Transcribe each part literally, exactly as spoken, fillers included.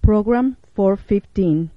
Program cuatrocientos quince.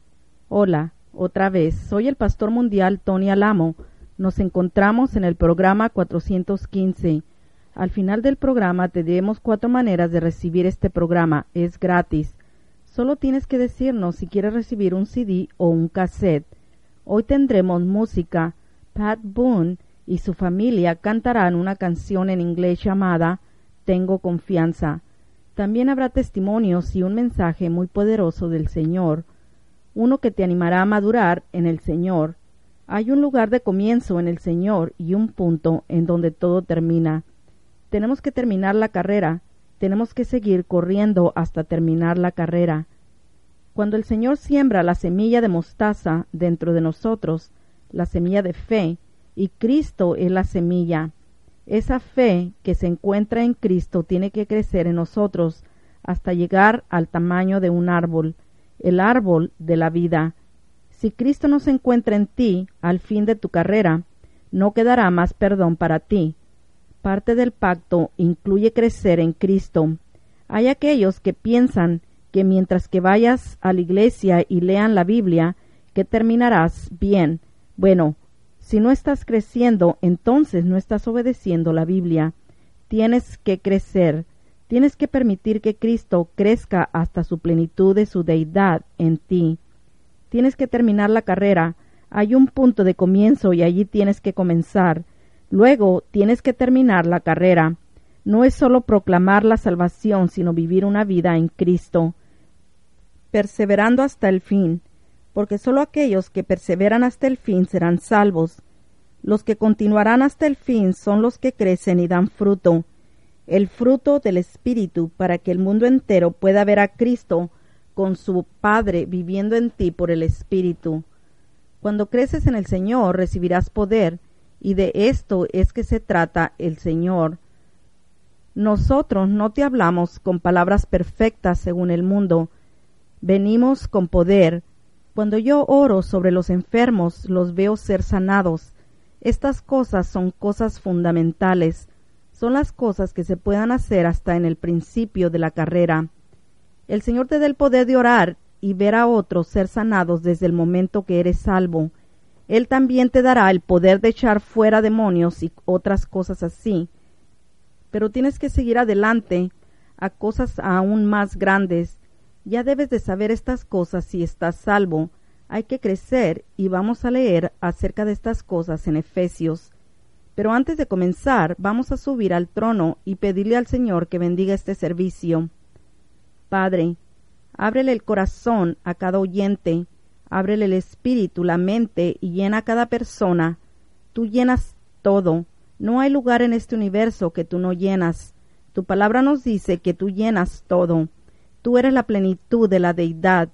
Hola, otra vez, soy el Pastor Mundial Tony Alamo. Nos encontramos en el programa cuatrocientos quince. Al final del programa te diremos cuatro maneras de recibir este programa. Es gratis. Solo tienes que decirnos si quieres recibir un C D o un cassette. Hoy tendremos música. Pat Boone y su familia cantarán una canción en inglés llamada Tengo Confianza. También habrá testimonios y un mensaje muy poderoso del Señor, uno que te animará a madurar en el Señor. Hay un lugar de comienzo en el Señor y un punto en donde todo termina. Tenemos que terminar la carrera, tenemos que seguir corriendo hasta terminar la carrera. Cuando el Señor siembra la semilla de mostaza dentro de nosotros, la semilla de fe, y Cristo es la semilla, esa fe que se encuentra en Cristo tiene que crecer en nosotros hasta llegar al tamaño de un árbol, el árbol de la vida. Si Cristo no se encuentra en ti al fin de tu carrera, no quedará más perdón para ti. Parte del pacto incluye crecer en Cristo. Hay aquellos que piensan que mientras que vayas a la iglesia y lean la Biblia, que terminarás bien. Bueno, si no estás creciendo, entonces no estás obedeciendo la Biblia. Tienes que crecer. Tienes que permitir que Cristo crezca hasta su plenitud de su deidad en ti. Tienes que terminar la carrera. Hay un punto de comienzo y allí tienes que comenzar. Luego tienes que terminar la carrera. No es solo proclamar la salvación, sino vivir una vida en Cristo, perseverando hasta el fin, porque solo aquellos que perseveran hasta el fin serán salvos. Los que continuarán hasta el fin son los que crecen y dan fruto, el fruto del Espíritu, para que el mundo entero pueda ver a Cristo con su Padre viviendo en ti por el Espíritu. Cuando creces en el Señor recibirás poder, y de esto es que se trata el Señor. Nosotros no te hablamos con palabras perfectas según el mundo. Venimos con poder. Cuando yo oro sobre los enfermos, los veo ser sanados. Estas cosas son cosas fundamentales. Son las cosas que se puedan hacer hasta en el principio de la carrera. El Señor te da el poder de orar y ver a otros ser sanados desde el momento que eres salvo. Él también te dará el poder de echar fuera demonios y otras cosas así. Pero tienes que seguir adelante a cosas aún más grandes. Ya debes de saber estas cosas si estás salvo. Hay que crecer y vamos a leer acerca de estas cosas en Efesios. Pero antes de comenzar, vamos a subir al trono y pedirle al Señor que bendiga este servicio. Padre, ábrele el corazón a cada oyente. Ábrele el espíritu, la mente y llena a cada persona. Tú llenas todo. No hay lugar en este universo que tú no llenas. Tu palabra nos dice que tú llenas todo. Tú eres la plenitud de la deidad.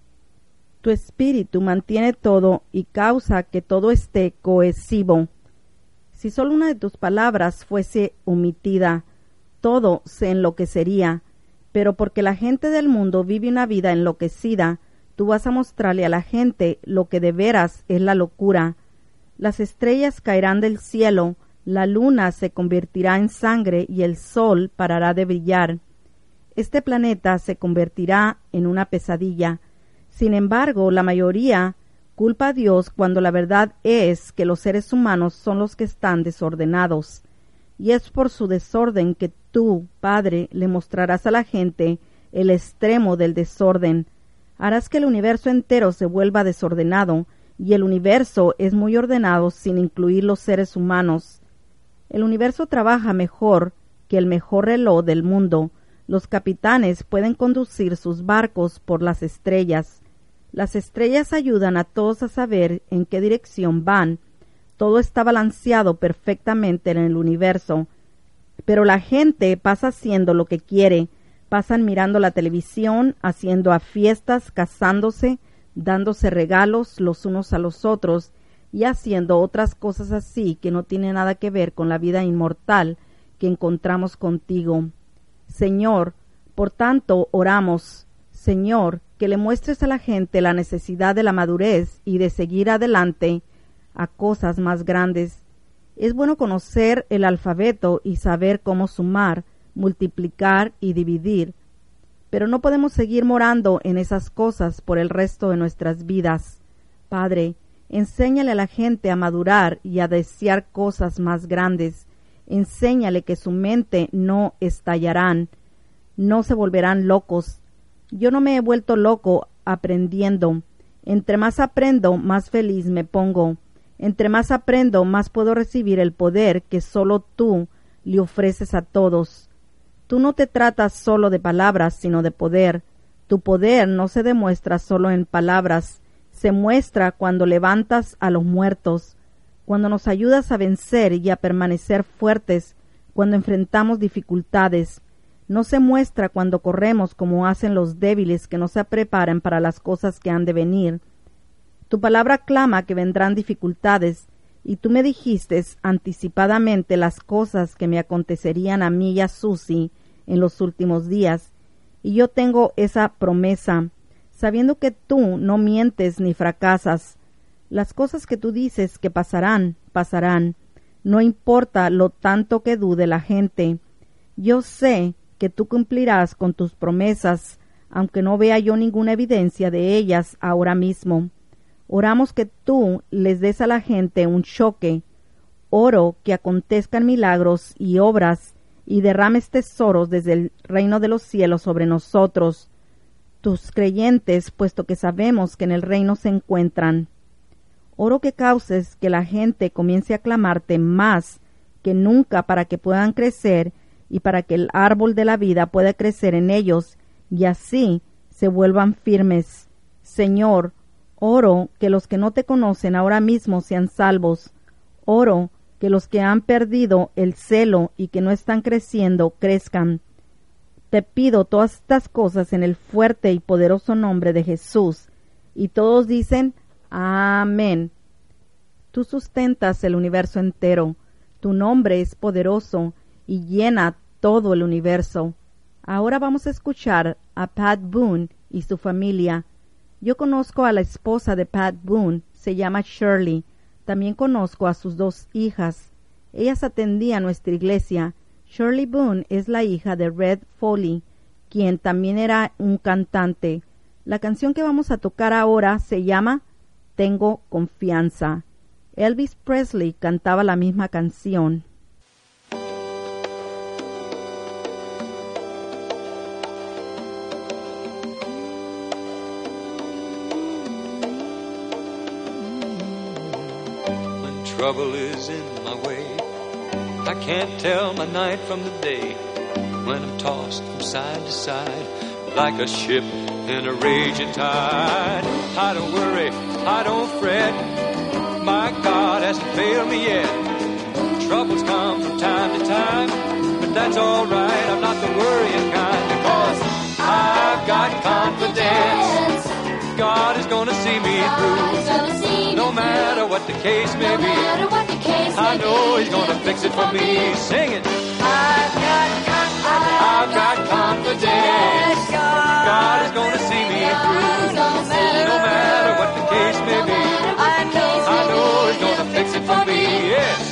Tu espíritu mantiene todo y causa que todo esté cohesivo. Si solo una de tus palabras fuese omitida, todo se enloquecería. Pero porque la gente del mundo vive una vida enloquecida, tú vas a mostrarle a la gente lo que de veras es la locura. Las estrellas caerán del cielo, la luna se convertirá en sangre y el sol parará de brillar. Este planeta se convertirá en una pesadilla. Sin embargo, la mayoría culpa a Dios cuando la verdad es que los seres humanos son los que están desordenados. Y es por su desorden que tú, Padre, le mostrarás a la gente el extremo del desorden. Harás que el universo entero se vuelva desordenado, y el universo es muy ordenado sin incluir los seres humanos. El universo trabaja mejor que el mejor reloj del mundo. Los capitanes pueden conducir sus barcos por las estrellas. Las estrellas ayudan a todos a saber en qué dirección van. Todo está balanceado perfectamente en el universo. Pero la gente pasa haciendo lo que quiere. Pasan mirando la televisión, haciendo a fiestas, casándose, dándose regalos los unos a los otros y haciendo otras cosas así que no tienen nada que ver con la vida inmortal que encontramos contigo. Señor, por tanto oramos, Señor, que le muestres a la gente la necesidad de la madurez y de seguir adelante a cosas más grandes. Es bueno conocer el alfabeto y saber cómo sumar, multiplicar y dividir. pero no podemos seguir morando en esas cosas por el resto de nuestras vidas. Padre, enséñale a la gente a madurar y a desear cosas más grandes. Enséñale que su mente no estallarán, no se volverán locos. Yo no me he vuelto loco aprendiendo. Entre más aprendo, más feliz me pongo. Entre más aprendo, más puedo recibir el poder que solo tú le ofreces a todos. Tú no te tratas solo de palabras, sino de poder. Tu poder no se demuestra solo en palabras, se muestra cuando levantas a los muertos, cuando nos ayudas a vencer y a permanecer fuertes, cuando enfrentamos dificultades. No se muestra cuando corremos como hacen los débiles que no se preparan para las cosas que han de venir. Tu palabra clama que vendrán dificultades, y tú me dijiste anticipadamente las cosas que me acontecerían a mí y a Susie en los últimos días, y yo tengo esa promesa, sabiendo que tú no mientes ni fracasas. Las cosas que tú dices que pasarán, pasarán. No importa lo tanto que dude la gente. Yo sé que tú cumplirás con tus promesas, aunque no vea yo ninguna evidencia de ellas ahora mismo. Oramos que tú les des a la gente un choque. Oro que acontezcan milagros y obras y derrames tesoros desde el reino de los cielos sobre nosotros, tus creyentes, puesto que sabemos que en el reino se encuentran. Oro que causes que la gente comience a clamarte más que nunca para que puedan crecer y para que el árbol de la vida pueda crecer en ellos y así se vuelvan firmes. Señor, oro que los que no te conocen ahora mismo sean salvos. Oro que los que han perdido el celo y que no están creciendo, crezcan. Te pido todas estas cosas en el fuerte y poderoso nombre de Jesús. Y todos dicen, amén. Tú sustentas el universo entero. Tu nombre es poderoso y llena todo el universo. Ahora vamos a escuchar a Pat Boone y su familia. Yo conozco a la esposa de Pat Boone, se llama Shirley. También conozco a sus dos hijas. Ellas atendían nuestra iglesia. Shirley Boone es la hija de Red Foley, quien también era un cantante. La canción que vamos a tocar ahora se llama Tengo Confianza. Elvis Presley cantaba la misma canción. Trouble is in my way. I can't tell my night from the day. When I'm tossed from side to side like a ship in a raging tide. I don't worry, I don't fret. My God hasn't failed me yet. Troubles come from time to time, but that's alright. I'm not the worrying kind because I've got confidence. God is gonna see me through. No matter what the case may be, I know He's gonna fix it for me. Sing it. I've got confidence. I've got confidence. God is gonna see me through. No matter what the case may be, I know He's gonna fix it for me. Yes.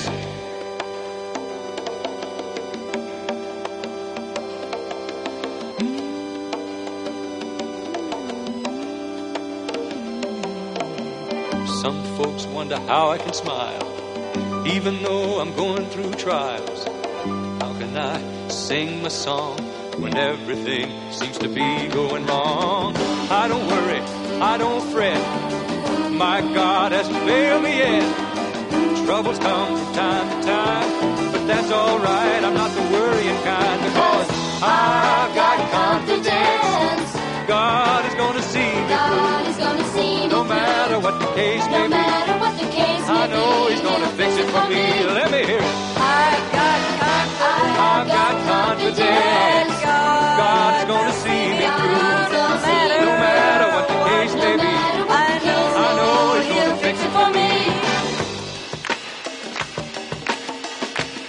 Some folks wonder how I can smile, even though I'm going through trials. How can I sing my song when everything seems to be going wrong? I don't worry, I don't fret. My God hasn't failed me yet. Troubles come from time to time, but that's alright. I'm not the worrying kind because I've got confidence. God is gonna see me through. No matter what the case may be, I know He's gonna fix it for me. Let me hear it. I've got confidence. I've got confidence. God is gonna see me through. No matter what the case may be, I know He's gonna fix it for me.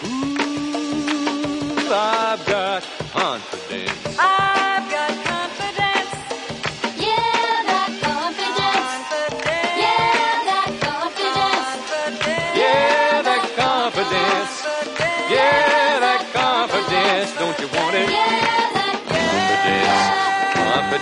Ooh, I've got confidence. I've got confidence.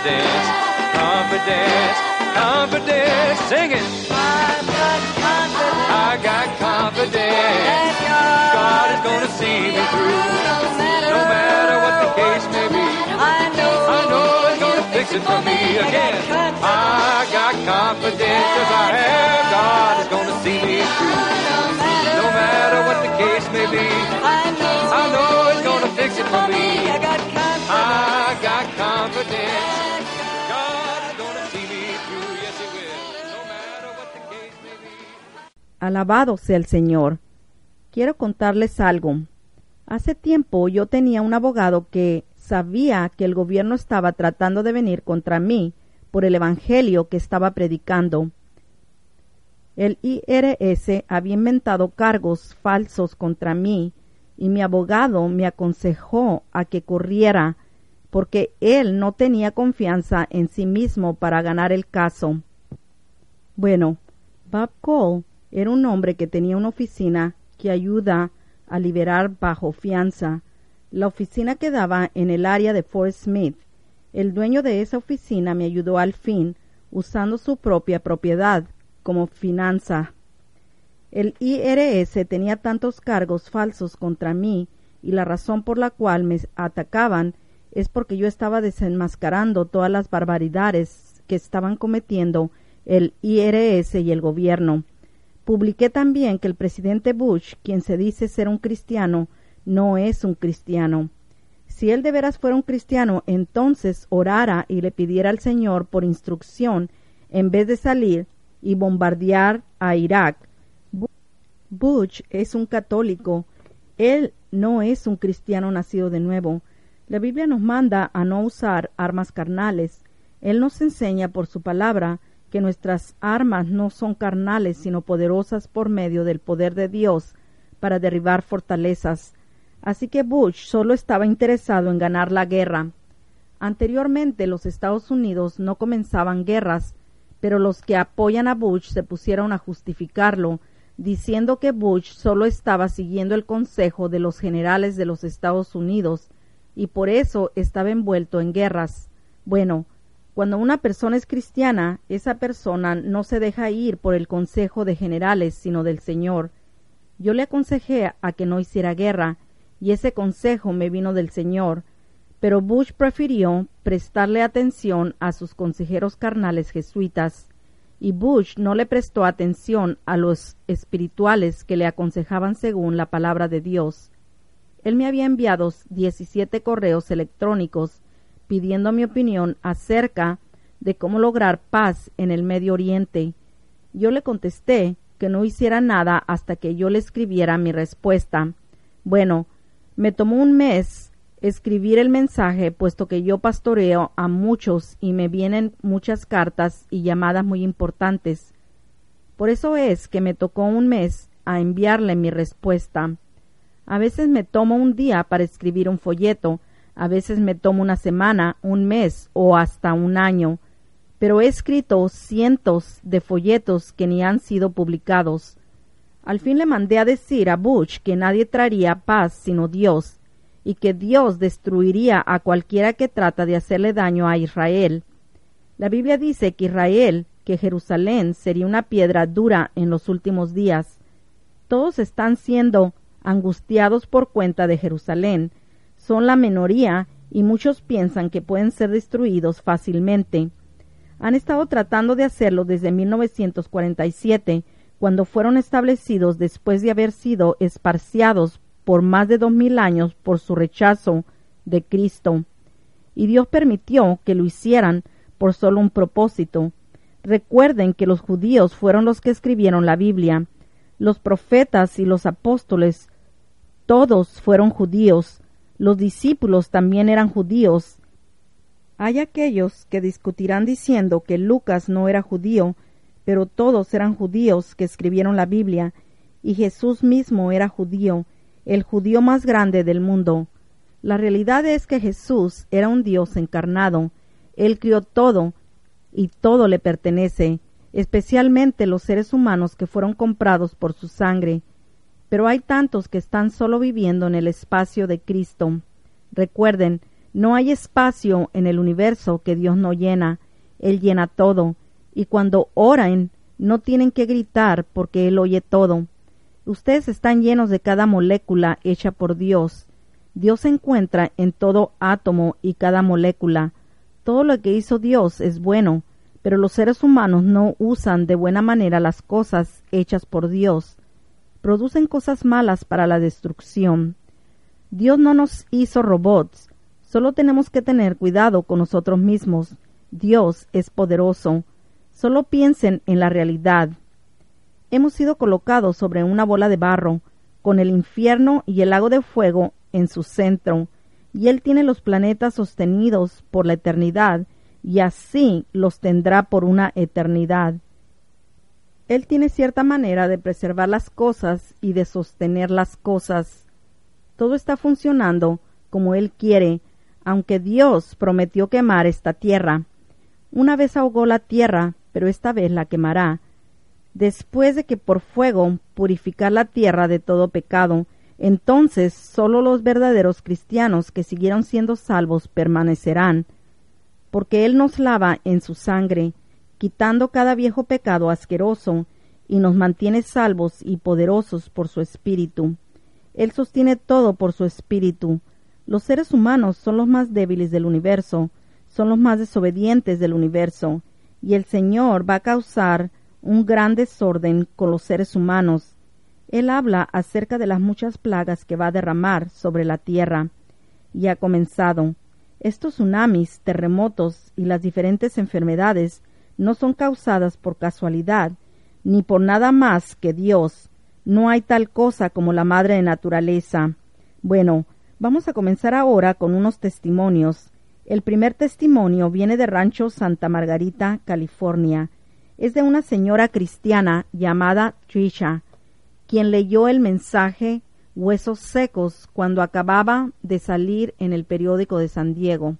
confidence, confidence, confidence. Sing it. I've got confidence. I got confidence. God is gonna see me through. No matter what the case may be. I know, I know He's gonna fix it for me again. I got confidence, cause I have. God is gonna see me through. No matter what the case may be. I know, I know He's gonna fix it for me. I got confidence. I got confidence. God is gonna see me through. Yes, He will. No matter what the case may be. Alabado sea el Señor. Quiero contarles algo. Hace tiempo yo tenía un abogado que sabía que el gobierno estaba tratando de venir contra mí por el evangelio que estaba predicando. El I R S había inventado cargos falsos contra mí y mi abogado me aconsejó a que corriera porque él no tenía confianza en sí mismo para ganar el caso. Bueno, Bob Cole era un hombre que tenía una oficina que ayuda a liberar bajo fianza. La oficina quedaba en el área de Fort Smith. El dueño de esa oficina me ayudó al fin, usando su propia propiedad como finanza. El I R S tenía tantos cargos falsos contra mí y la razón por la cual me atacaban es porque yo estaba desenmascarando todas las barbaridades que estaban cometiendo el I R S y el gobierno. Publiqué también que el presidente Bush, quien se dice ser un cristiano, no es un cristiano. Si él de veras fuera un cristiano, entonces orara y le pidiera al Señor por instrucción en vez de salir y bombardear a Irak. Bush es un católico. Él no es un cristiano nacido de nuevo. La Biblia nos manda a no usar armas carnales. Él nos enseña por su palabra que nuestras armas no son carnales, sino poderosas por medio del poder de Dios para derribar fortalezas. Así que Bush solo estaba interesado en ganar la guerra. Anteriormente los Estados Unidos no comenzaban guerras, pero los que apoyan a Bush se pusieron a justificarlo, diciendo que Bush solo estaba siguiendo el consejo de los generales de los Estados Unidos y por eso estaba envuelto en guerras. Bueno, cuando una persona es cristiana, esa persona no se deja ir por el consejo de generales, sino del Señor. Yo le aconsejé a que no hiciera guerra, y ese consejo me vino del Señor, pero Bush prefirió prestarle atención a sus consejeros carnales jesuitas, y Bush no le prestó atención a los espirituales que le aconsejaban según la palabra de Dios. Él me había enviado diecisiete correos electrónicos pidiendo mi opinión acerca de cómo lograr paz en el Medio Oriente. Yo le contesté que no hiciera nada hasta que yo le escribiera mi respuesta. Bueno, me tomó un mes escribir el mensaje, puesto que yo pastoreo a muchos y me vienen muchas cartas y llamadas muy importantes. Por eso es que me tocó un mes a enviarle mi respuesta. A veces me tomo un día para escribir un folleto, a veces me tomo una semana, un mes o hasta un año, pero he escrito cientos de folletos que ni han sido publicados. Al fin le mandé a decir a Bush que nadie traería paz sino Dios, y que Dios destruiría a cualquiera que trata de hacerle daño a Israel. La Biblia dice que Israel, que Jerusalén sería una piedra dura en los últimos días. Todos están siendo angustiados por cuenta de Jerusalén. Son la minoría y muchos piensan que pueden ser destruidos fácilmente. Han estado tratando de hacerlo desde mil novecientos cuarenta y siete, cuando fueron establecidos después de haber sido esparciados por más de dos mil años por su rechazo de Cristo. Y Dios permitió que lo hicieran por solo un propósito. Recuerden que los judíos fueron los que escribieron la Biblia. Los profetas y los apóstoles, todos fueron judíos. Los discípulos también eran judíos. Hay aquellos que discutirán diciendo que Lucas no era judío, pero todos eran judíos que escribieron la Biblia, y Jesús mismo era judío, el judío más grande del mundo. La realidad es que Jesús era un Dios encarnado. Él crió todo, y todo le pertenece, especialmente los seres humanos que fueron comprados por su sangre. Pero hay tantos que están solo viviendo en el espacio de Cristo. Recuerden, No hay espacio en el universo que Dios no llena. Él llena todo. Y cuando oran, no tienen que gritar porque Él oye todo. Ustedes están llenos de cada molécula hecha por Dios. Dios se encuentra en todo átomo y cada molécula. Todo lo que hizo Dios es bueno, pero los seres humanos no usan de buena manera las cosas hechas por Dios. Producen cosas malas para la destrucción. Dios no nos hizo robots. Solo tenemos que tener cuidado con nosotros mismos. Dios es poderoso. Solo piensen en la realidad. Hemos sido colocados sobre una bola de barro, con el infierno y el lago de fuego en su centro, y Él tiene los planetas sostenidos por la eternidad, y así los tendrá por una eternidad. Él tiene cierta manera de preservar las cosas y de sostener las cosas. Todo está funcionando como Él quiere, aunque Dios prometió quemar esta tierra. Una vez ahogó la tierra, pero esta vez la quemará. Después de que por fuego purificar la tierra de todo pecado, entonces sólo los verdaderos cristianos que siguieron siendo salvos permanecerán, porque Él nos lava en su sangre, quitando cada viejo pecado asqueroso, y nos mantiene salvos y poderosos por su Espíritu. Él sostiene todo por su Espíritu. Los seres humanos son los más débiles del universo, son los más desobedientes del universo, y el Señor va a causar un gran desorden con los seres humanos. Él habla acerca de las muchas plagas que va a derramar sobre la tierra, y ha comenzado. Estos tsunamis, terremotos y las diferentes enfermedades no son causadas por casualidad, ni por nada más que Dios. No hay tal cosa como la madre de naturaleza. Bueno, vamos a comenzar ahora con unos testimonios. El primer testimonio viene de Rancho Santa Margarita, California. Es de una señora cristiana llamada Trisha, quien leyó el mensaje Huesos Secos cuando acababa de salir en el periódico de San Diego.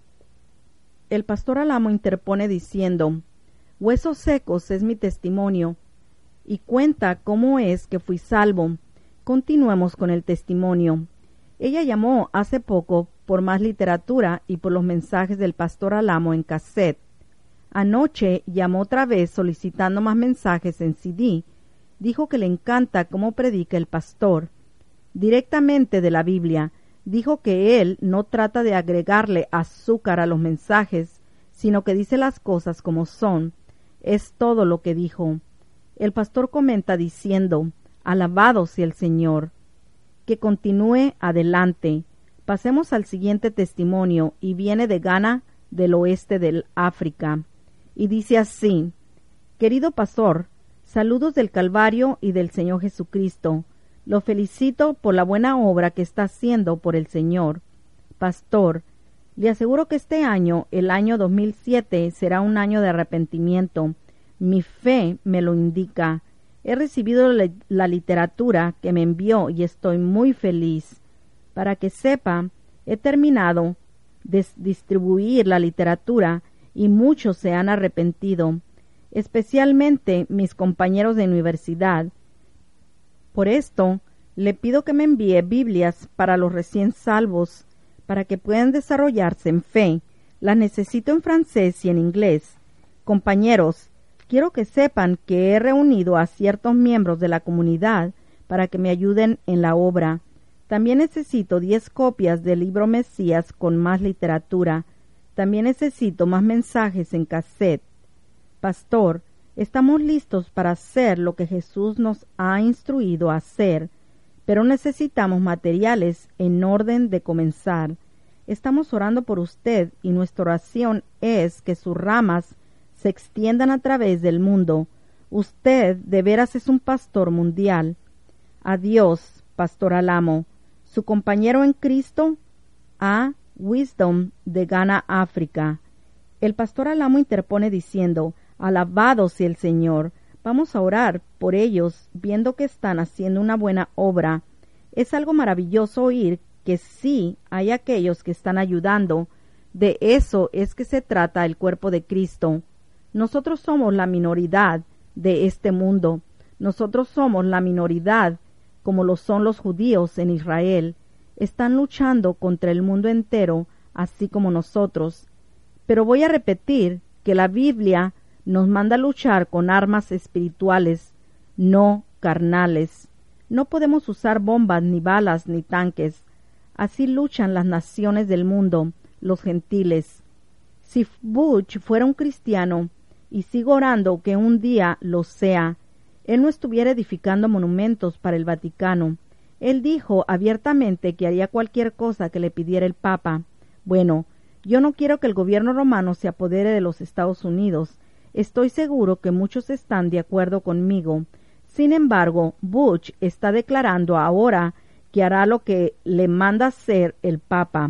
El pastor Alamo interpone diciendo: Huesos Secos es mi testimonio, y cuenta cómo es que fui salvo. Continuemos con el testimonio. Ella llamó hace poco por más literatura y por los mensajes del pastor Alamo en cassette. Anoche llamó otra vez solicitando más mensajes en C D. Dijo que le encanta cómo predica el pastor. Directamente de la Biblia, dijo que él no trata de agregarle azúcar a los mensajes, sino que dice las cosas como son. Es todo lo que dijo. El pastor comenta diciendo: alabado sea el Señor. Que continúe adelante. Pasemos al siguiente testimonio, y viene de Ghana, del oeste del África. Y dice así: querido pastor, saludos del Calvario y del Señor Jesucristo. Lo felicito por la buena obra que está haciendo por el Señor. Pastor, le aseguro que este año, el año dos mil siete, será un año de arrepentimiento. Mi fe me lo indica. He recibido la, la literatura que me envió y estoy muy feliz. Para que sepa, he terminado de distribuir la literatura y muchos se han arrepentido, especialmente mis compañeros de universidad. Por esto, le pido que me envíe Biblias para los recién salvos, para que puedan desarrollarse en fe. Las necesito en francés y en inglés. Compañeros, quiero que sepan que he reunido a ciertos miembros de la comunidad para que me ayuden en la obra. También necesito diez copias del libro Mesías con más literatura. También necesito más mensajes en cassette. Pastor, estamos listos para hacer lo que Jesús nos ha instruido a hacer, pero necesitamos materiales en orden de comenzar. Estamos orando por usted y nuestra oración es que sus ramas se extiendan a través del mundo. Usted de veras es un pastor mundial. Adiós, Pastor Alamo. Su compañero en Cristo, A. Wisdom, de Ghana, África. El pastor Alamo interpone diciendo: alabado sea el Señor. Vamos a orar por ellos, viendo que están haciendo una buena obra. Es algo maravilloso oír que sí hay aquellos que están ayudando. De eso es que se trata el cuerpo de Cristo. Nosotros somos la minoridad de este mundo. Nosotros somos la minoridad, como lo son los judíos en Israel. Están luchando contra el mundo entero así como nosotros. Pero voy a repetir que la Biblia nos manda luchar con armas espirituales, no carnales. No podemos usar bombas, ni balas, ni tanques. Así luchan las naciones del mundo, los gentiles. Si Bush fuera un cristiano, y sigo orando que un día lo sea, él no estuviera edificando monumentos para el Vaticano. Él dijo abiertamente que haría cualquier cosa que le pidiera el Papa. Bueno, yo no quiero que el gobierno romano se apodere de los Estados Unidos. Estoy seguro que muchos están de acuerdo conmigo. Sin embargo, Bush está declarando ahora que hará lo que le manda hacer el Papa.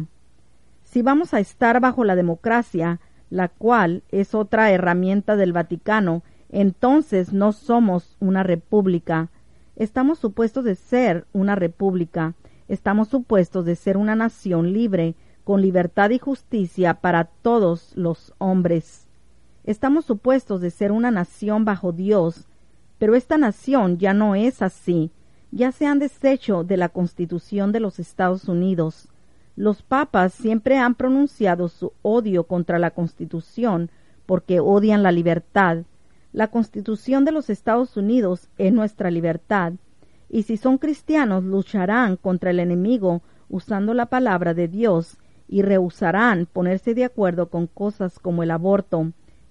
Si vamos a estar bajo la democracia, la cual es otra herramienta del Vaticano, entonces no somos una república. Estamos supuestos de ser una república. Estamos supuestos de ser una nación libre, con libertad y justicia para todos los hombres. Estamos supuestos de ser una nación bajo Dios, pero esta nación ya no es así. Ya se han deshecho de la Constitución de los Estados Unidos. Los papas siempre han pronunciado su odio contra la Constitución porque odian la libertad. La Constitución de los Estados Unidos es nuestra libertad, y si son cristianos lucharán contra el enemigo usando la palabra de Dios y rehusarán ponerse de acuerdo con cosas como el aborto,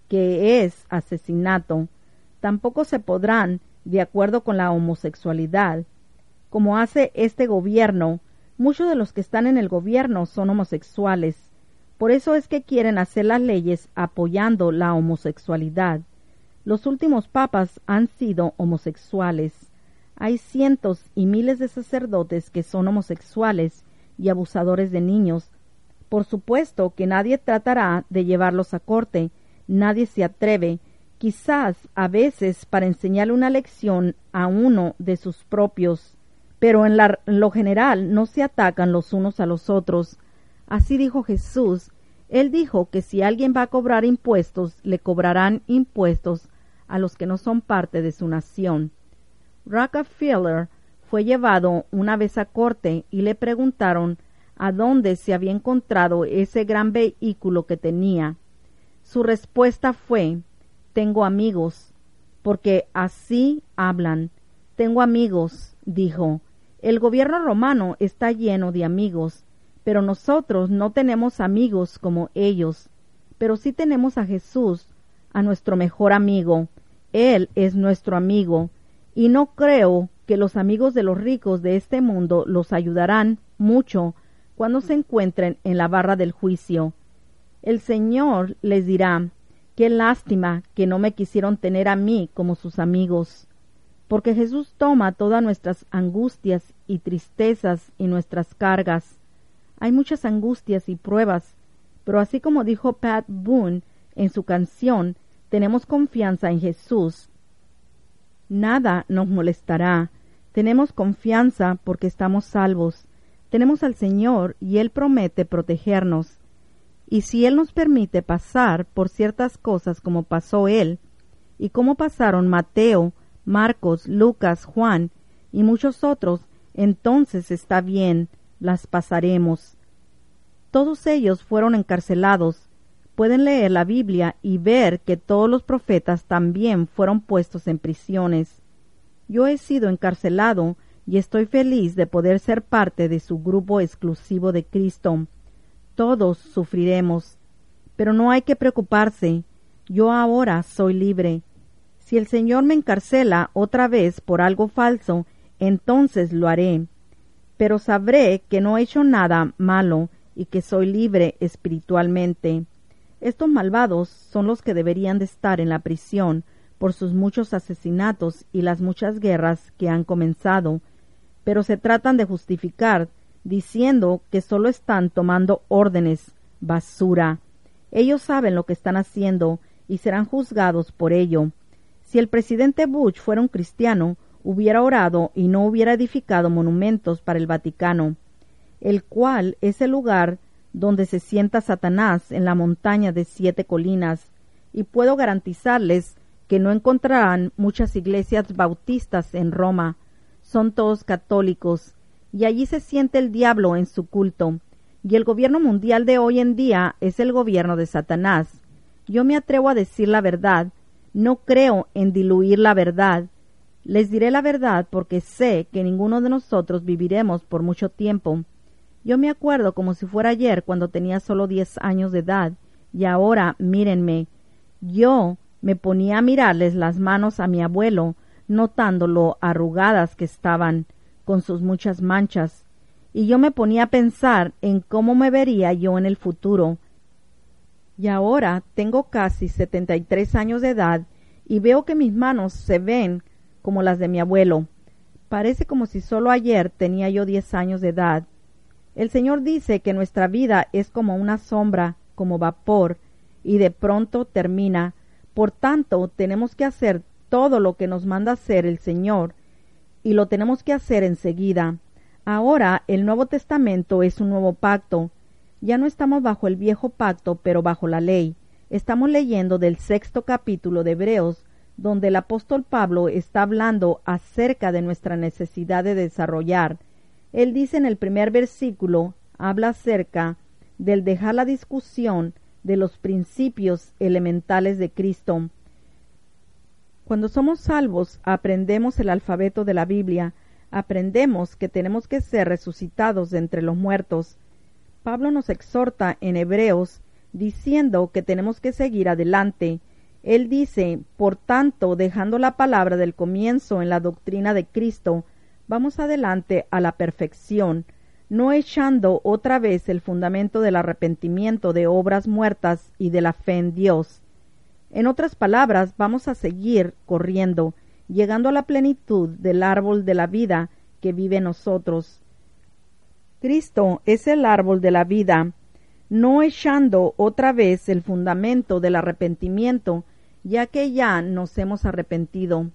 que es asesinato. Tampoco se podrán de acuerdo con la homosexualidad. Como hace este gobierno, muchos de los que están en el gobierno son homosexuales. Por eso es que quieren hacer las leyes apoyando la homosexualidad. Los últimos papas han sido homosexuales. Hay cientos y miles de sacerdotes que son homosexuales y abusadores de niños. Por supuesto que nadie tratará de llevarlos a corte, nadie se atreve, quizás a veces para enseñarle una lección a uno de sus propios, pero en, la, en lo general no se atacan los unos a los otros. Así dijo Jesús. Él dijo que si alguien va a cobrar impuestos, le cobrarán impuestos a los que no son parte de su nación. Rockefeller fue llevado una vez a corte y le preguntaron a dónde se había encontrado ese gran vehículo que tenía. Su respuesta fue: tengo amigos, porque así hablan. Tengo amigos, dijo. El gobierno romano está lleno de amigos, pero nosotros no tenemos amigos como ellos, pero sí tenemos a Jesús, a nuestro mejor amigo. Él es nuestro amigo, y no creo que los amigos de los ricos de este mundo los ayudarán mucho cuando se encuentren en la barra del juicio. El Señor les dirá: qué lástima que no me quisieron tener a mí como sus amigos, porque Jesús toma todas nuestras angustias y tristezas y nuestras cargas. Hay muchas angustias y pruebas, pero así como dijo Pat Boone en su canción, tenemos confianza en Jesús. Nada nos molestará. Tenemos confianza porque estamos salvos. Tenemos al Señor y Él promete protegernos. Y si Él nos permite pasar por ciertas cosas como pasó Él, y como pasaron Mateo, Marcos, Lucas, Juan y muchos otros, entonces está bien, las pasaremos. Todos ellos fueron encarcelados. Pueden leer la Biblia y ver que todos los profetas también fueron puestos en prisiones. Yo he sido encarcelado y estoy feliz de poder ser parte de su grupo exclusivo de Cristo. Todos sufriremos, pero no hay que preocuparse. Yo ahora soy libre. Si el Señor me encarcela otra vez por algo falso, entonces lo haré. Pero sabré que no he hecho nada malo y que soy libre espiritualmente. Estos malvados son los que deberían de estar en la prisión por sus muchos asesinatos y las muchas guerras que han comenzado, pero se tratan de justificar, diciendo que solo están tomando órdenes. Basura. Ellos saben lo que están haciendo y serán juzgados por ello. Si el presidente Bush fuera un cristiano, hubiera orado y no hubiera edificado monumentos para el Vaticano, el cual es el lugar donde se sienta Satanás en la montaña de siete colinas, y puedo garantizarles que no encontrarán muchas iglesias bautistas en Roma. Son todos católicos, y allí se siente el diablo en su culto. y el gobierno mundial de hoy en día es el gobierno de Satanás. Yo me atrevo a decir la verdad, no creo en diluir la verdad. Les diré la verdad porque sé que ninguno de nosotros viviremos por mucho tiempo. Yo me acuerdo como si fuera ayer cuando tenía solo diez años de edad, y ahora mírenme. Yo me ponía a mirarles las manos a mi abuelo, notando lo arrugadas que estaban, con sus muchas manchas, y yo me ponía a pensar en cómo me vería yo en el futuro. Y ahora tengo casi setenta y tres años de edad y veo que mis manos se ven como las de mi abuelo. Parece como si solo ayer tenía yo diez años de edad. El Señor dice que nuestra vida es como una sombra, como vapor, y de pronto termina. Por tanto, tenemos que hacer todo lo que nos manda hacer el Señor, y lo tenemos que hacer enseguida. Ahora el Nuevo Testamento es un nuevo pacto. Ya no estamos bajo el viejo pacto, pero bajo la ley. Estamos leyendo del sexto capítulo de Hebreos, donde el apóstol Pablo está hablando acerca de nuestra necesidad de desarrollar. Él dice en el primer versículo, habla acerca del dejar la discusión de los principios elementales de Cristo. Cuando somos salvos, aprendemos el alfabeto de la Biblia, aprendemos que tenemos que ser resucitados de entre los muertos. Pablo nos exhorta en Hebreos, diciendo que tenemos que seguir adelante. Él dice, por tanto, dejando la palabra del comienzo en la doctrina de Cristo, vamos adelante a la perfección, no echando otra vez el fundamento del arrepentimiento de obras muertas y de la fe en Dios. En otras palabras, vamos a seguir corriendo, llegando a la plenitud del árbol de la vida que vive en nosotros. Cristo es el árbol de la vida, no echando otra vez el fundamento del arrepentimiento, ya que ya nos hemos arrepentido.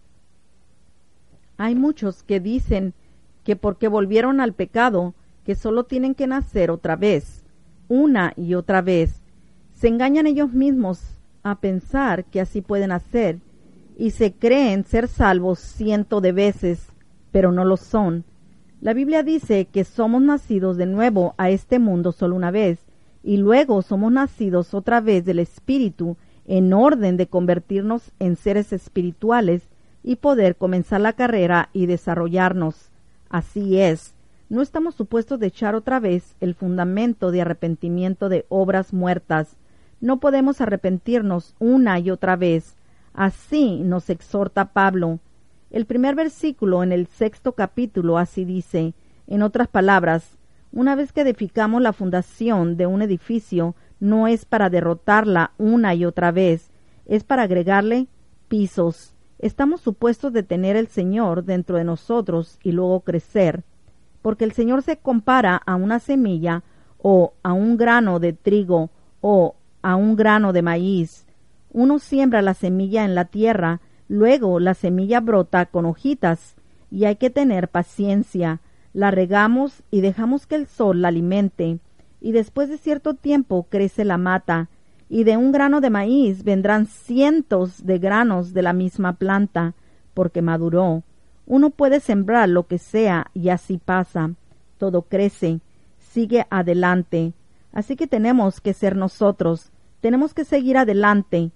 Hay muchos que dicen que porque volvieron al pecado, que solo tienen que nacer otra vez, una y otra vez. Se engañan ellos mismos a pensar que así pueden hacer, y se creen ser salvos ciento de veces, pero no lo son. La Biblia dice que somos nacidos de nuevo a este mundo solo una vez, y luego somos nacidos otra vez del Espíritu, en orden de convertirnos en seres espirituales y poder comenzar la carrera y desarrollarnos. Así es, no estamos supuestos de echar otra vez el fundamento de arrepentimiento de obras muertas. No podemos arrepentirnos una y otra vez. Así nos exhorta Pablo. El primer versículo en el sexto capítulo así dice, en otras palabras, una vez que edificamos la fundación de un edificio, no es para derrotarla una y otra vez, es para agregarle pisos. Estamos supuestos de tener el Señor dentro de nosotros y luego crecer, porque el Señor se compara a una semilla o a un grano de trigo o a un grano de maíz. Uno siembra la semilla en la tierra, luego la semilla brota con hojitas y hay que tener paciencia. La regamos y dejamos que el sol la alimente, y después de cierto tiempo crece la mata, y de un grano de maíz vendrán cientos de granos de la misma planta, porque maduró. Uno puede sembrar lo que sea y así pasa. Todo crece, sigue adelante. Así que tenemos que ser nosotros, tenemos que seguir adelante.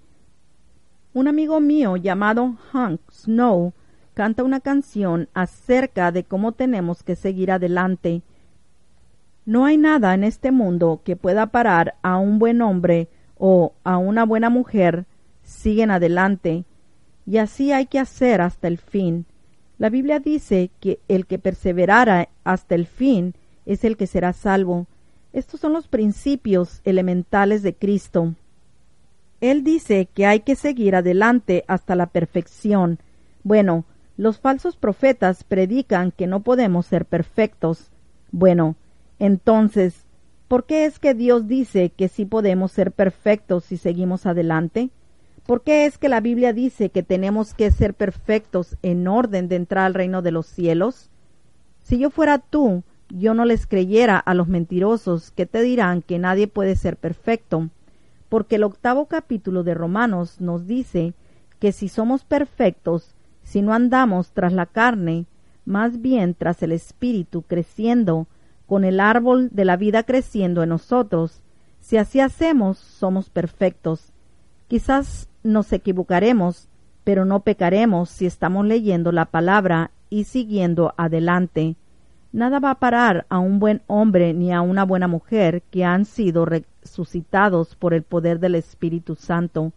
Un amigo mío llamado Hank Snow canta una canción acerca de cómo tenemos que seguir adelante. No hay nada en este mundo que pueda parar a un buen hombre o a una buena mujer. Siguen adelante. Y así hay que hacer hasta el fin. La Biblia dice que el que perseverara hasta el fin es el que será salvo. Estos son los principios elementales de Cristo. Él dice que hay que seguir adelante hasta la perfección. Bueno, los falsos profetas predican que no podemos ser perfectos. Bueno, entonces, ¿por qué es que Dios dice que sí podemos ser perfectos si seguimos adelante? ¿Por qué es que la Biblia dice que tenemos que ser perfectos en orden de entrar al reino de los cielos? Si yo fuera tú, yo no les creyera a los mentirosos que te dirán que nadie puede ser perfecto, porque el octavo capítulo de Romanos nos dice que si somos perfectos, si no andamos tras la carne, más bien tras el Espíritu, creciendo con el árbol de la vida creciendo en nosotros. Si así hacemos, somos perfectos. Quizás nos equivocaremos, pero no pecaremos si estamos leyendo la palabra y siguiendo adelante. Nada va a parar a un buen hombre ni a una buena mujer que han sido resucitados por el poder del Espíritu Santo.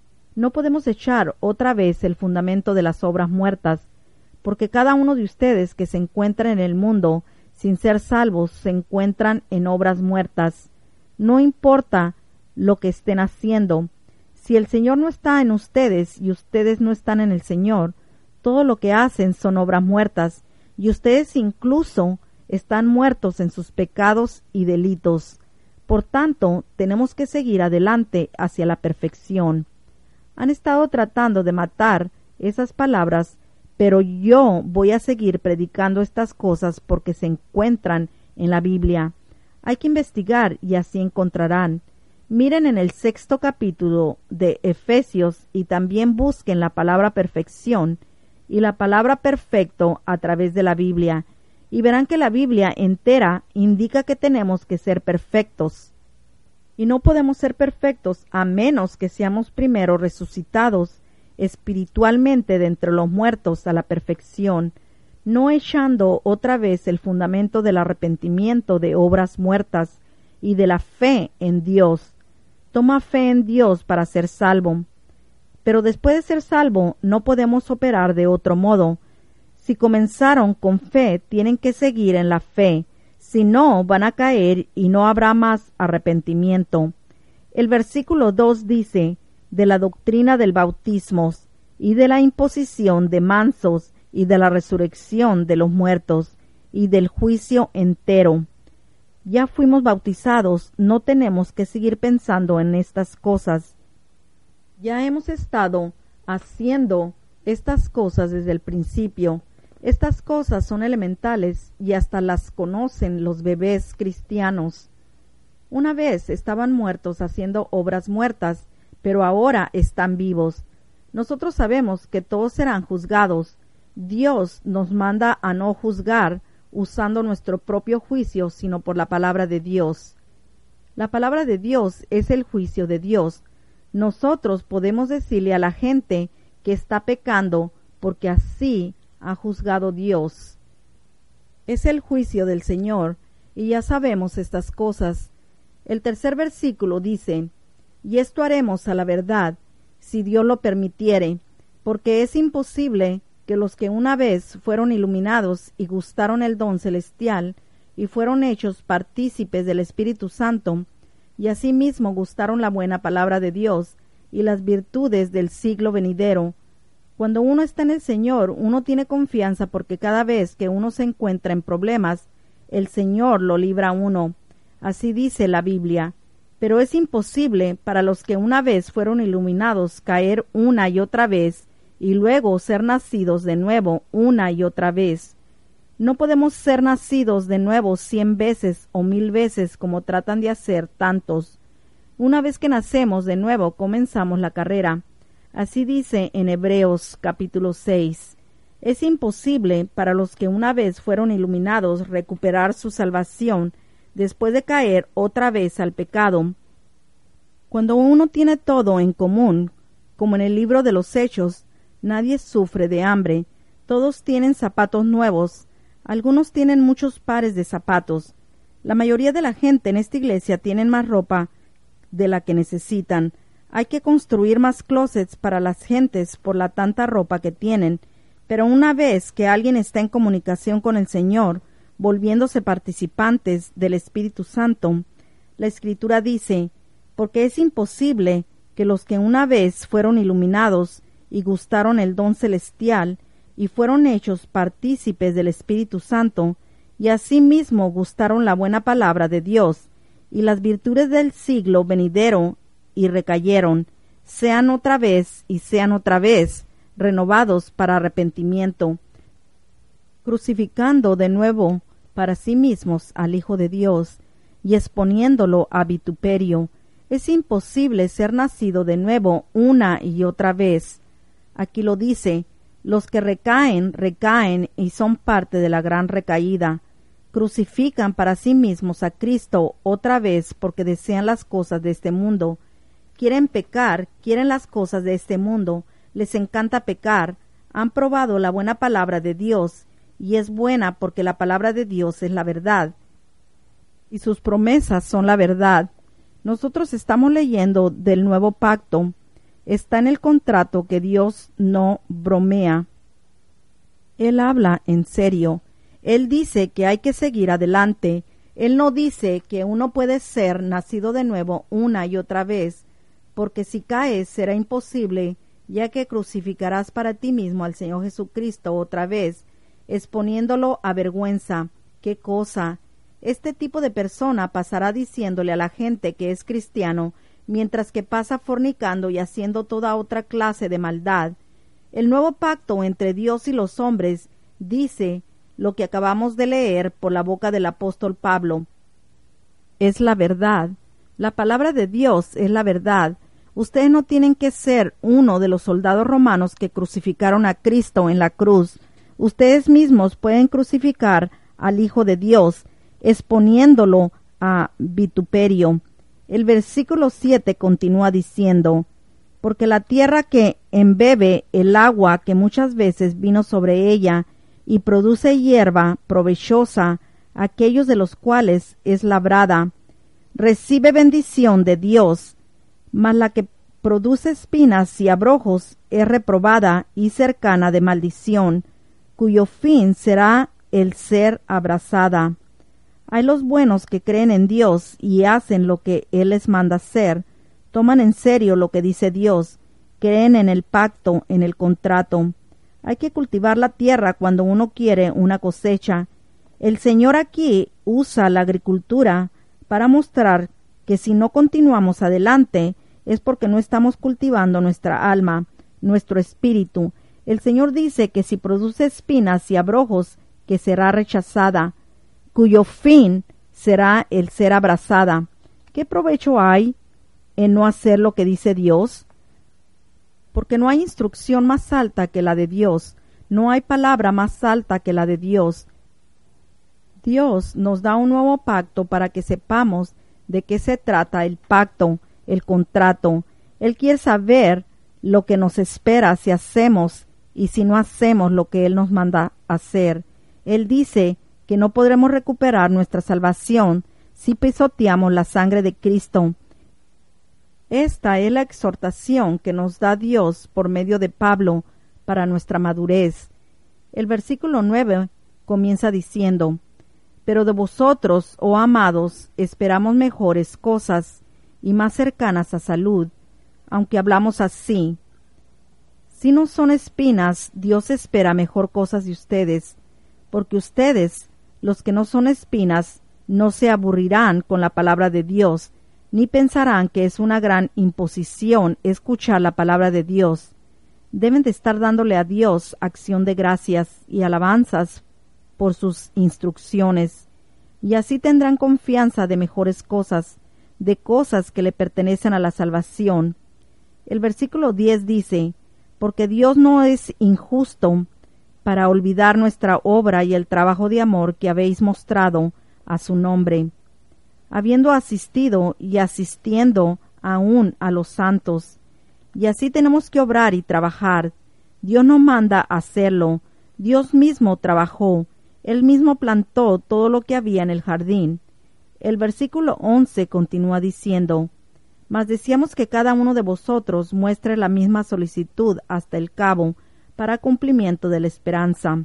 No podemos echar otra vez el fundamento de las obras muertas, porque cada uno de ustedes que se encuentra en el mundo sin ser salvos se encuentran en obras muertas. No importa lo que estén haciendo. Si el Señor no está en ustedes y ustedes no están en el Señor, todo lo que hacen son obras muertas, y ustedes incluso están muertos en sus pecados y delitos. Por tanto, tenemos que seguir adelante hacia la perfección. Han estado tratando de matar esas palabras, pero yo voy a seguir predicando estas cosas porque se encuentran en la Biblia. Hay que investigar y así encontrarán. Miren en el sexto capítulo de Efesios y también busquen la palabra perfección y la palabra perfecto a través de la Biblia, y verán que la Biblia entera indica que tenemos que ser perfectos. Y no podemos ser perfectos a menos que seamos primero resucitados espiritualmente de entre los muertos a la perfección, no echando otra vez el fundamento del arrepentimiento de obras muertas y de la fe en Dios. Toma fe en Dios para ser salvo. Pero después de ser salvo, no podemos operar de otro modo. Si comenzaron con fe, tienen que seguir en la fe. Si no, van a caer y no habrá más arrepentimiento. El versículo dos dice, de la doctrina del bautismo y de la imposición de mansos y de la resurrección de los muertos y del juicio entero. Ya fuimos bautizados, no tenemos que seguir pensando en estas cosas. Ya hemos estado haciendo estas cosas desde el principio. Estas cosas son elementales y hasta las conocen los bebés cristianos. Una vez estaban muertos haciendo obras muertas, pero ahora están vivos. Nosotros sabemos que todos serán juzgados. Dios nos manda a no juzgar usando nuestro propio juicio, sino por la palabra de Dios. La palabra de Dios es el juicio de Dios. Nosotros podemos decirle a la gente que está pecando porque así ha juzgado Dios. Es el juicio del Señor y ya sabemos estas cosas. El tercer versículo dice, y esto haremos a la verdad, si Dios lo permitiere, porque es imposible que los que una vez fueron iluminados y gustaron el don celestial y fueron hechos partícipes del Espíritu Santo, y asimismo gustaron la buena palabra de Dios y las virtudes del siglo venidero. Cuando uno está en el Señor, uno tiene confianza porque cada vez que uno se encuentra en problemas, el Señor lo libra a uno. Así dice la Biblia. Pero es imposible para los que una vez fueron iluminados caer una y otra vez y luego ser nacidos de nuevo una y otra vez. No podemos ser nacidos de nuevo cien veces o mil veces como tratan de hacer tantos. Una vez que nacemos de nuevo, comenzamos la carrera. Así dice en Hebreos capítulo seis. Es imposible para los que una vez fueron iluminados recuperar su salvación después de caer otra vez al pecado. Cuando uno tiene todo en común, como en el libro de los Hechos, nadie sufre de hambre, todos tienen zapatos nuevos, algunos tienen muchos pares de zapatos. La mayoría de la gente en esta iglesia tienen más ropa de la que necesitan. Hay que construir más closets para las gentes por la tanta ropa que tienen, pero una vez que alguien está en comunicación con el Señor, volviéndose participantes del Espíritu Santo, la Escritura dice, porque es imposible que los que una vez fueron iluminados y gustaron el don celestial y fueron hechos partícipes del Espíritu Santo, y asimismo gustaron la buena palabra de Dios y las virtudes del siglo venidero y recayeron, sean otra vez y sean otra vez renovados para arrepentimiento, crucificando de nuevo para sí mismos al Hijo de Dios y exponiéndolo a vituperio. Es imposible ser nacido de nuevo una y otra vez. Aquí lo dice, los que recaen, recaen y son parte de la gran recaída. crucifican para sí mismos a Cristo otra vez porque desean las cosas de este mundo. Quieren pecar, quieren las cosas de este mundo, les encanta pecar, han probado la buena palabra de Dios, y es buena porque la palabra de Dios es la verdad, y sus promesas son la verdad. Nosotros estamos leyendo del nuevo pacto. Está en el contrato que Dios no bromea. Él habla en serio. Él dice que hay que seguir adelante. Él no dice que uno puede ser nacido de nuevo una y otra vez, porque si caes será imposible, ya que crucificarás para ti mismo al Señor Jesucristo otra vez, exponiéndolo a vergüenza. ¿Qué cosa? Este tipo de persona pasará diciéndole a la gente que es cristiano, mientras que pasa fornicando y haciendo toda otra clase de maldad. El nuevo pacto entre Dios y los hombres dice lo que acabamos de leer por la boca del apóstol Pablo. Es la verdad. La palabra de Dios es la verdad. Ustedes no tienen que ser uno de los soldados romanos que crucificaron a Cristo en la cruz. Ustedes mismos pueden crucificar al Hijo de Dios, exponiéndolo a vituperio. El versículo siete continúa diciendo, porque la tierra que embebe el agua que muchas veces vino sobre ella y produce hierba provechosa, aquellos de los cuales es labrada, recibe bendición de Dios, mas la que produce espinas y abrojos es reprobada y cercana de maldición, cuyo fin será el ser abrazada. Hay los buenos que creen en Dios y hacen lo que Él les manda hacer, toman en serio lo que dice Dios, creen en el pacto, en el contrato. Hay que cultivar la tierra cuando uno quiere una cosecha. El Señor aquí usa la agricultura para mostrar que si no continuamos adelante es porque no estamos cultivando nuestra alma, nuestro espíritu. El Señor dice que si produce espinas y abrojos, que será rechazada, cuyo fin será el ser abrazada. ¿Qué provecho hay en no hacer lo que dice Dios? Porque no hay instrucción más alta que la de Dios, no hay palabra más alta que la de Dios. Dios nos da un nuevo pacto para que sepamos de qué se trata el pacto, el contrato. Él quiere saber lo que nos espera si hacemos y si no hacemos lo que Él nos manda hacer. Él dice que no podremos recuperar nuestra salvación si pisoteamos la sangre de Cristo. Esta es la exhortación que nos da Dios por medio de Pablo para nuestra madurez. El versículo nueve comienza diciendo, pero de vosotros, oh amados, esperamos mejores cosas y más cercanas a salud, aunque hablamos así. Si no son espinas, Dios espera mejor cosas de ustedes, porque ustedes, los que no son espinas, no se aburrirán con la palabra de Dios, ni pensarán que es una gran imposición escuchar la palabra de Dios. Deben de estar dándole a Dios acción de gracias y alabanzas por sus instrucciones, y así tendrán confianza de mejores cosas, de cosas que le pertenecen a la salvación. El versículo diez dice, porque Dios no es injusto para olvidar nuestra obra y el trabajo de amor que habéis mostrado a su nombre, habiendo asistido y asistiendo aún a los santos. Y así tenemos que obrar y trabajar. Dios no manda hacerlo, Dios mismo trabajó, Él mismo plantó todo lo que había en el jardín. El versículo once continúa diciendo, mas deseamos que cada uno de vosotros muestre la misma solicitud hasta el cabo, para cumplimiento de la esperanza.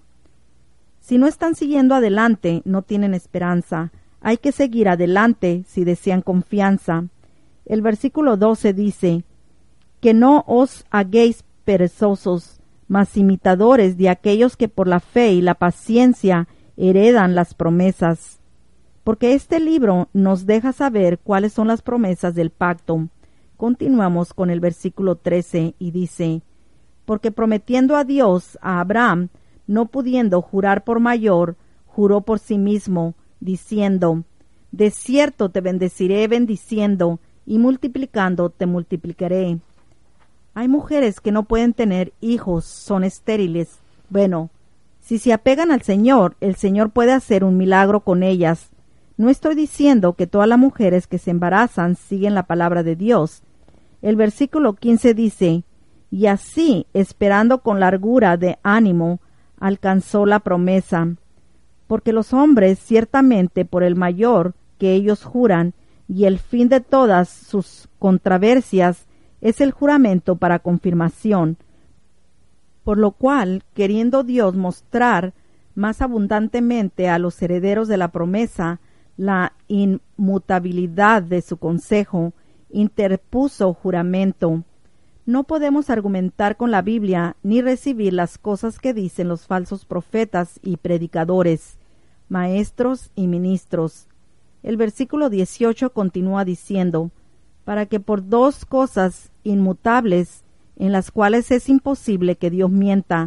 Si no están siguiendo adelante, no tienen esperanza. Hay que seguir adelante si desean confianza. El versículo doce dice, que no os hagáis perezosos, mas imitadores de aquellos que por la fe y la paciencia heredan las promesas. Porque este libro nos deja saber cuáles son las promesas del pacto. Continuamos con el versículo trece y dice, porque prometiendo a Dios a Abraham, no pudiendo jurar por mayor, juró por sí mismo, diciendo, de cierto te bendeciré bendiciendo, y multiplicando te multiplicaré. Hay mujeres que no pueden tener hijos, son estériles. Bueno, Si se apegan al Señor, el Señor puede hacer un milagro con ellas. No estoy diciendo que todas las mujeres que se embarazan siguen la palabra de Dios. El versículo quince dice, y así, esperando con largura de ánimo, alcanzó la promesa. Porque los hombres, ciertamente por el mayor que ellos juran, y el fin de todas sus controversias es el juramento para confirmación. Por lo cual, queriendo Dios mostrar más abundantemente a los herederos de la promesa la inmutabilidad de su consejo, interpuso juramento. No podemos argumentar con la Biblia ni recibir las cosas que dicen los falsos profetas y predicadores, maestros y ministros. El versículo dieciocho continúa diciendo, para que por dos cosas inmutables, en las cuales es imposible que Dios mienta,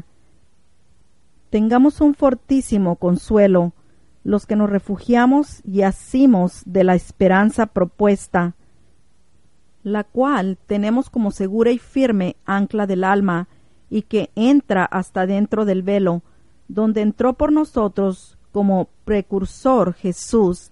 tengamos un fortísimo consuelo, los que nos refugiamos y asimos de la esperanza propuesta, la cual tenemos como segura y firme ancla del alma, y que entra hasta dentro del velo, donde entró por nosotros como precursor Jesús,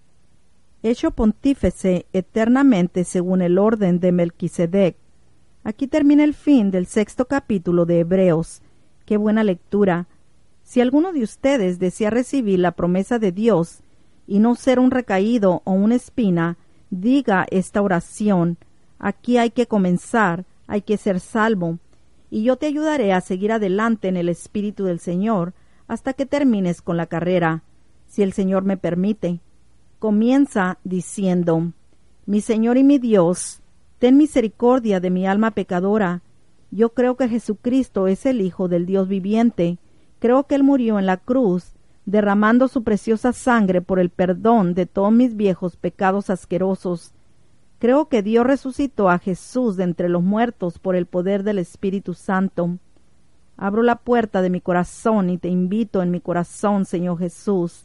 hecho pontífice eternamente según el orden de Melquisedec. Aquí termina el fin del sexto capítulo de Hebreos. ¡Qué buena lectura! Si alguno de ustedes desea recibir la promesa de Dios y no ser un recaído o una espina, diga esta oración. Aquí hay que comenzar, hay que ser salvo, y yo te ayudaré a seguir adelante en el Espíritu del Señor hasta que termines con la carrera, si el Señor me permite. Comienza diciendo, mi Señor y mi Dios, ten misericordia de mi alma pecadora. Yo creo que Jesucristo es el Hijo del Dios viviente. Creo que Él murió en la cruz, derramando su preciosa sangre por el perdón de todos mis viejos pecados asquerosos. Creo que Dios resucitó a Jesús de entre los muertos por el poder del Espíritu Santo. Abro la puerta de mi corazón y te invito en mi corazón, Señor Jesús.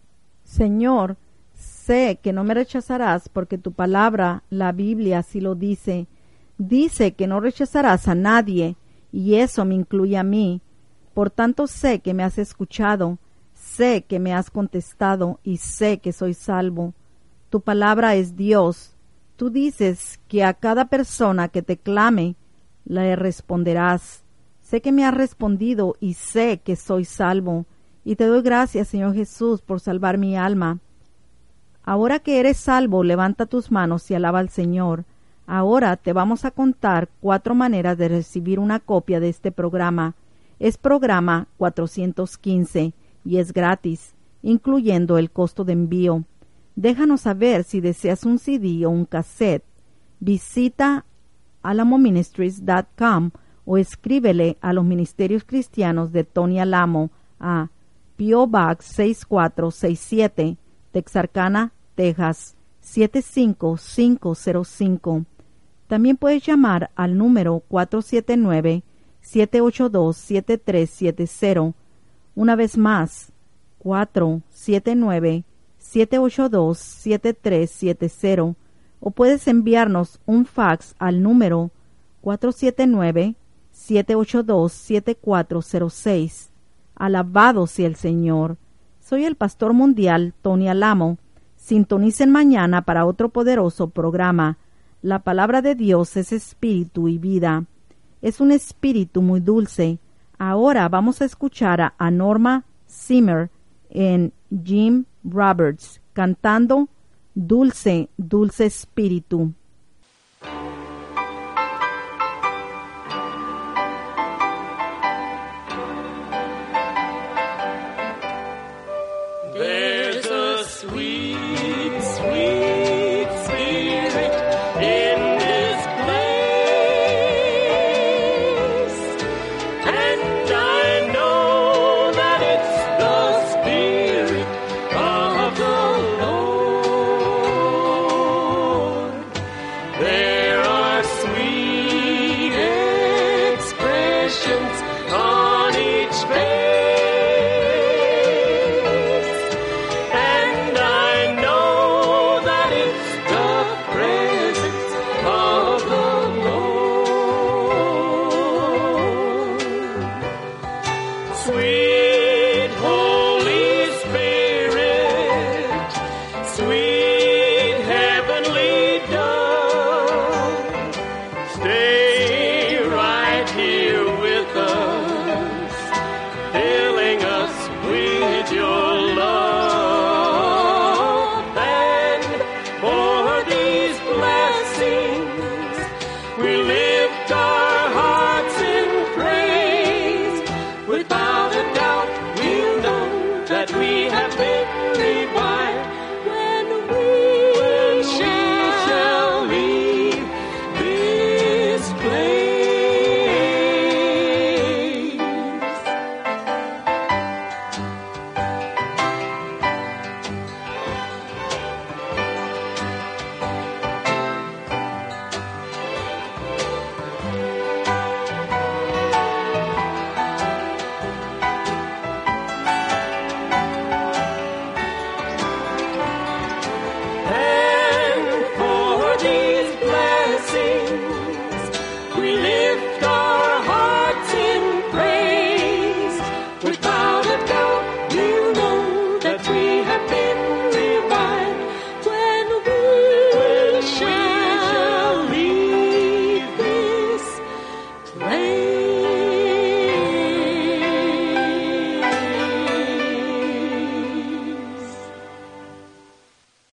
Señor, sé que no me rechazarás porque tu palabra, la Biblia, así lo dice. Dice que no rechazarás a nadie, y eso me incluye a mí. Por tanto sé que me has escuchado, sé que me has contestado y sé que soy salvo. Tu palabra es Dios. Tú dices que a cada persona que te clame, le responderás. Sé que me has respondido y sé que soy salvo. Y te doy gracias, Señor Jesús, por salvar mi alma. Ahora que eres salvo, levanta tus manos y alaba al Señor. Ahora te vamos a contar cuatro maneras de recibir una copia de este programa. Es programa cuatrocientos quince y es gratis, incluyendo el costo de envío. Déjanos saber si deseas un C D o un cassette. Visita alamo ministries punto com o escríbele a los Ministerios Cristianos de Tony Alamo a P O Box seis cuatro seis siete, Texarkana, Texas siete cinco cinco cero cinco. También puedes llamar al número cuatro siete nueve, siete ocho dos, siete tres siete cero. Una vez más, cuatro siete nueve, siete ocho dos, siete tres siete cero. O puedes enviarnos un fax al número cuatro siete nueve, siete ocho dos, siete cuatro cero seis. Alabado sea el Señor. Soy el pastor mundial Tony Alamo. Sintonicen mañana para otro poderoso programa. La palabra de Dios es espíritu y vida. Es un espíritu muy dulce. Ahora vamos a escuchar a, a Norma Zimmer en Jim Roberts cantando Dulce, dulce espíritu.